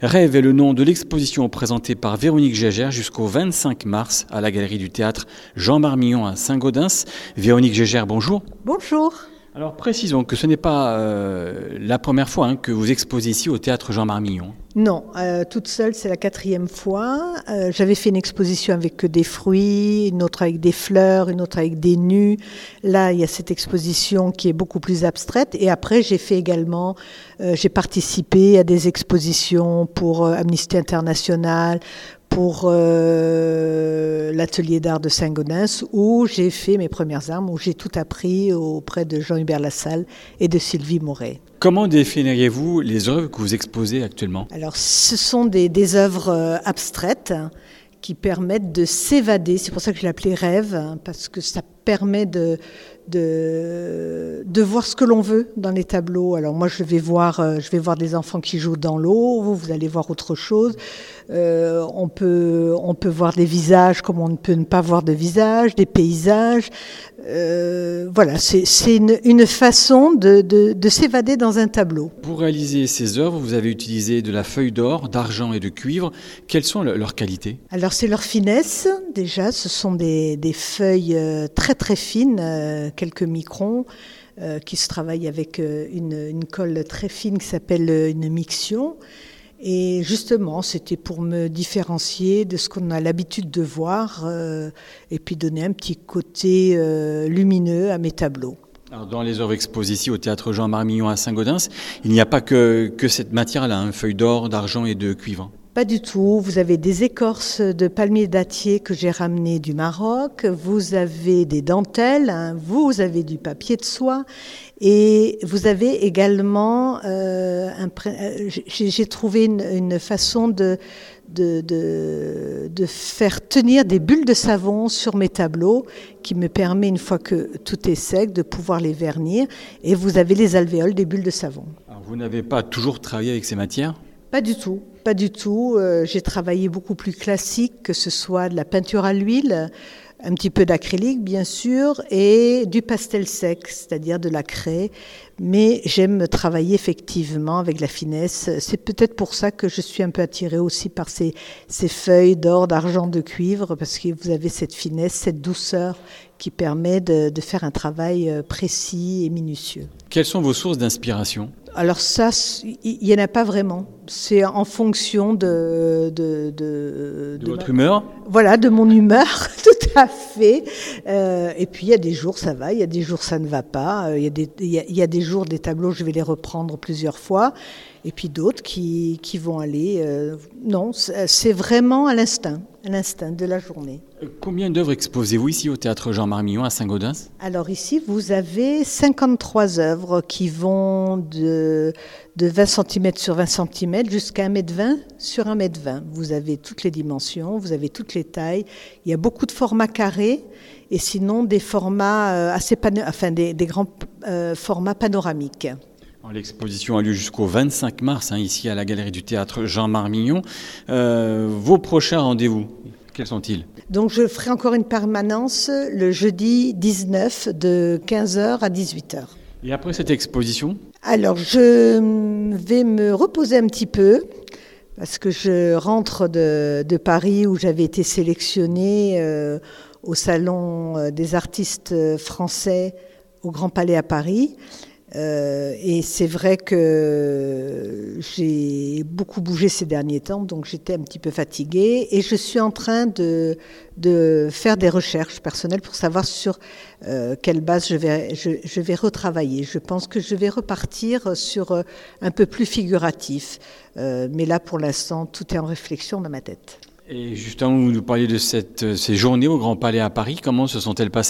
Rêve est le nom de l'exposition présentée par Véronique Gégère jusqu'au 25 mars à la Galerie du Théâtre Jean Marmillon à Saint-Gaudens. Véronique Gégère, bonjour. Bonjour. Alors précisons que ce n'est pas la première fois que vous exposez ici au Théâtre Jean Marmillon. Non, toute seule, c'est la 4e fois. J'avais fait une exposition avec des fruits, une autre avec des fleurs, une autre avec des nus. Là, il y a cette exposition qui est beaucoup plus abstraite. Et après, j'ai participé à des expositions pour Amnesty International, pour l'atelier d'art de Saint-Gaudens, où j'ai fait mes premières armes, où j'ai tout appris auprès de Jean-Hubert Lassalle et de Sylvie Moret. Comment définiriez-vous les œuvres que vous exposez actuellement ? Alors, ce sont des œuvres abstraites qui permettent de s'évader. C'est pour ça que je l'appelais rêve, parce que ça permet de voir ce que l'on veut dans les tableaux. Alors moi, je vais voir des enfants qui jouent dans l'eau. Vous allez voir autre chose. On peut voir des visages comme on ne peut ne pas voir de visages, des paysages. Voilà, c'est une façon de s'évader dans un tableau. Pour réaliser ces œuvres, vous avez utilisé de la feuille d'or, d'argent et de cuivre. Quelles sont leurs qualités ? Alors c'est leur finesse, déjà. Ce sont des feuilles très très fines, quelques microns, qui se travaillent avec une colle très fine qui s'appelle une miction. Et justement, c'était pour me différencier de ce qu'on a l'habitude de voir et puis donner un petit côté lumineux à mes tableaux. Alors dans les œuvres exposées ici au Théâtre Jean Marmillon à Saint-Gaudens, il n'y a pas que cette matière-là, feuille d'or, d'argent et de cuivre. Pas du tout. Vous avez des écorces de palmiers dattiers que j'ai ramenées du Maroc. Vous avez des dentelles. Vous avez du papier de soie. Et vous avez également, j'ai trouvé une façon de faire tenir des bulles de savon sur mes tableaux qui me permet, une fois que tout est sec, de pouvoir les vernir. Et vous avez les alvéoles des bulles de savon. Alors vous n'avez pas toujours travaillé avec ces matières ? Pas du tout. Pas du tout. J'ai travaillé beaucoup plus classique, que ce soit de la peinture à l'huile, un petit peu d'acrylique bien sûr, et du pastel sec, c'est-à-dire de la craie. Mais j'aime travailler effectivement avec la finesse. C'est peut-être pour ça que je suis un peu attirée aussi par ces feuilles d'or, d'argent, de cuivre, parce que vous avez cette finesse, cette douceur qui permet de faire un travail précis et minutieux. Quelles sont vos sources d'inspiration ? Alors ça, il n'y en a pas vraiment. C'est en fonction de votre humeur ? Voilà, de mon humeur, tout à fait. Et puis il y a des jours ça va, il y a des jours ça ne va pas. Il y a des jours, des tableaux, je vais les reprendre plusieurs fois. Et puis d'autres qui vont aller... non, c'est vraiment à l'instinct de la journée. Combien d'œuvres exposez-vous ici au Théâtre Jean Marmillon à Saint-Gaudens ? Alors ici, vous avez 53 œuvres qui vont de 20 cm sur 20 cm jusqu'à 1,20 m sur 1,20 m. Vous avez toutes les dimensions, vous avez toutes les tailles. Il y a beaucoup de formats carrés et sinon des formats des grands formats panoramiques. L'exposition a lieu jusqu'au 25 mars, ici à la Galerie du Théâtre Jean Marmillon. Vos prochains rendez-vous, quels sont-ils ? Donc je ferai encore une permanence le jeudi 19 de 15h à 18h. Et après cette exposition ? Alors je vais me reposer un petit peu parce que je rentre de Paris où j'avais été sélectionnée au Salon des artistes français au Grand Palais à Paris. Et c'est vrai que j'ai beaucoup bougé ces derniers temps, donc j'étais un petit peu fatiguée. Et je suis en train de faire des recherches personnelles pour savoir sur quelle base je vais retravailler. Je pense que je vais repartir sur un peu plus figuratif. Mais là, pour l'instant, tout est en réflexion dans ma tête. Et justement, vous nous parliez de ces journées au Grand Palais à Paris. Comment se sont-elles passées ?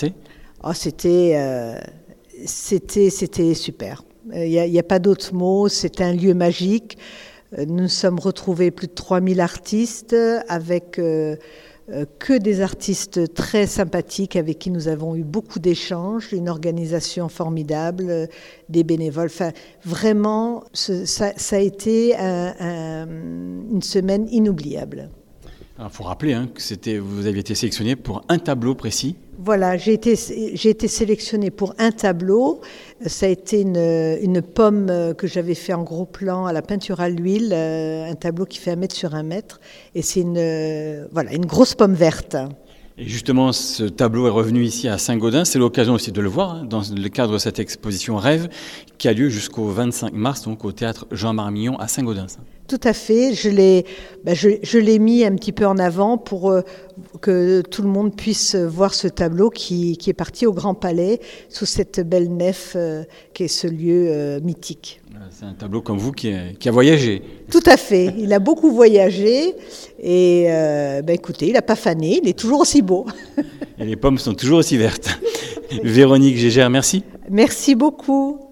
C'était super. Il n'y a pas d'autre mot. C'est un lieu magique. Nous nous sommes retrouvés plus de 3000 artistes avec que des artistes très sympathiques avec qui nous avons eu beaucoup d'échanges, une organisation formidable, des bénévoles. Enfin, vraiment, ça a été une semaine inoubliable. Il faut rappeler que vous aviez été sélectionné pour un tableau précis. Voilà, j'ai été sélectionnée pour un tableau. Ça a été une pomme que j'avais fait en gros plan à la peinture à l'huile, un tableau qui fait 1 mètre sur 1 mètre. Et c'est une grosse pomme verte. Et justement, ce tableau est revenu ici à Saint-Gaudens. C'est l'occasion aussi de le voir dans le cadre de cette exposition Rêve qui a lieu jusqu'au 25 mars, donc au théâtre Jean Marmillon à Saint-Gaudens. Tout à fait. Je l'ai mis un petit peu en avant pour que tout le monde puisse voir ce tableau qui est parti au Grand Palais sous cette belle nef qui est ce lieu mythique. C'est un tableau comme vous qui a voyagé. Tout à fait. Il a beaucoup voyagé et écoutez, il n'a pas fané. Il est toujours aussi beau. Et les pommes sont toujours aussi vertes. Véronique Gégère, merci. Merci beaucoup.